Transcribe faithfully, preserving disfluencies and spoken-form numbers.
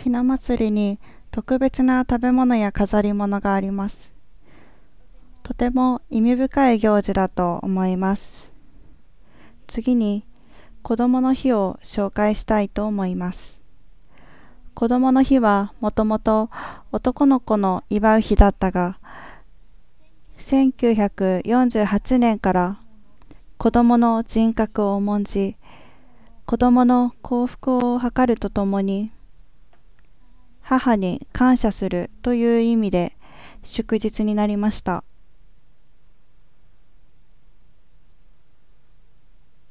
ひな祭りに特別な食べ物や飾り物があります。とても意味深い行事だと思います。次に、子供の日を紹介したいと思います。子供の日はもともと男の子の祝う日だったが、せんきゅうひゃくよんじゅうはちねんから子供の人格を重んじ、子供の幸福を図るとともに、母に感謝するという意味で祝日になりました。